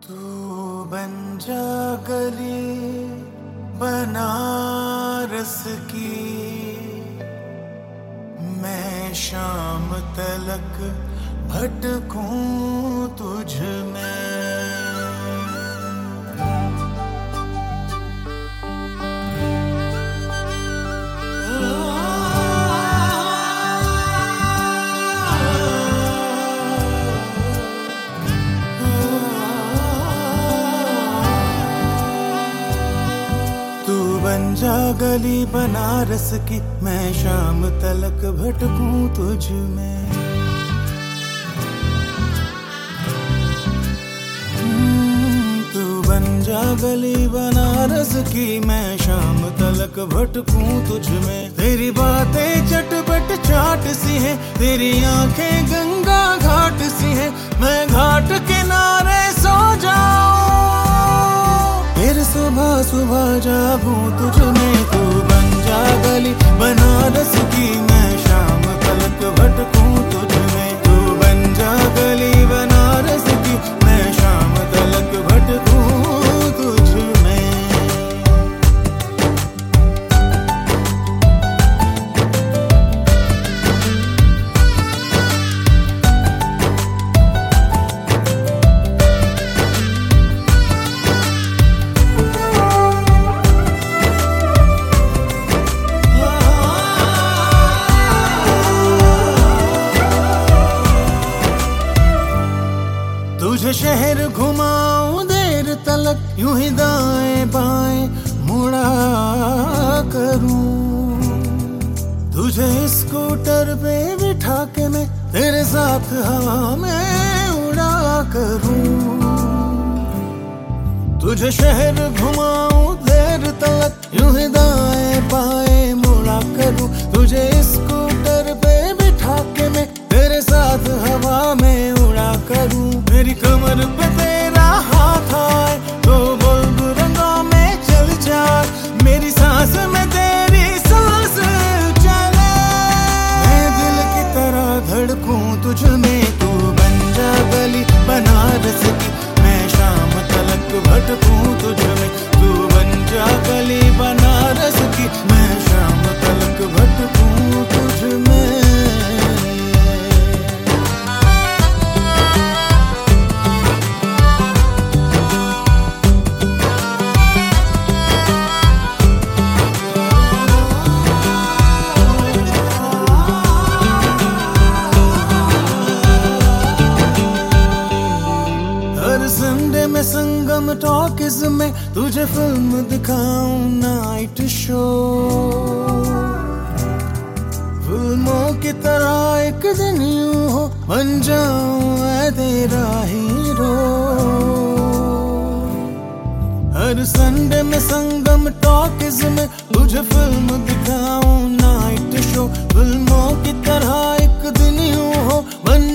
तू बन जा गली बनारस की, मैं शाम तलक भटकूं तुझ में। तू बन जा गली बनारस की, मैं शाम तलक भटकूं तुझ में। तू बन जा गली बनारस की, मैं शाम तलक भटकूं तुझ में। तेरी बातें चटपट चाट सी हैं, तेरी आंखें गंगा घाट सी हैं, मैं घाट किनारे सो जाऊं, फिर सुबह सुबह जागूं तुझ में। तू बन जा गली बनारस की, मैं शाम तलक भटकूं तुझ में। तू बन जा गली बनारस की, मैं शाम तलक भटकूं तुझ में। तुझे शहर घुमाऊं देर तलक, यूं ही दाएं बाएं मुड़ा करूं। तुझे स्कूटर पे बिठा के मैं तेरे साथ हवा में उड़ा करूं। तुझे शहर घुमाऊं देर तलक, यूं ही दाएं बाएं मुड़ा करूं। तुझे स्कूटर पे बिठा के मैं तेरे साथ हवा में उड़ा करूं। मेरी कमर पे तेरा हाथ आए तो बुल्ब रंगों में चल जाए, मेरी सांस में तेरी सांस चले, मैं दिल की तरह धड़कूं तुझ में। तू बन जा गली बनारस की, मैं शाम तलक भटकूं तुझ में। तू बन जा गली बनारस की, मैं शाम तलक भटकूं तुझ में। संडे में संगम टॉकीज में तुझे फिल्म दिखाऊं नाइट शो। फिल्मों की तरह एक दिन यूं हो बन जाऊं मैं तेरा हीरो। हर संडे में संगम टॉकीज में तुझे फिल्म दिखाऊं नाइट शो। फिल्मों की तरह एक दिन यूं हो बन